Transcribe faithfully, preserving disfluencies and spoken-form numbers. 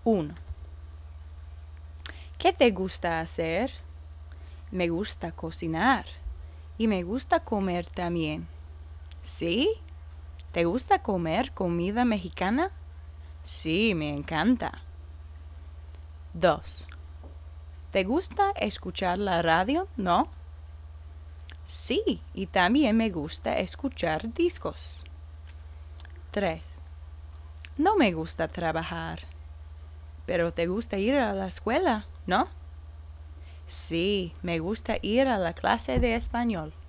Uno. ¿Qué te gusta hacer? Me gusta cocinar y me gusta comer también. ¿Sí? ¿Te gusta comer comida mexicana? Sí, me encanta. Dos. ¿Te gusta escuchar la radio? ¿No? Sí, y también me gusta escuchar discos. Tres. No me gusta trabajar. Pero te gusta ir a la escuela, ¿no? Sí, me gusta ir a la clase de español.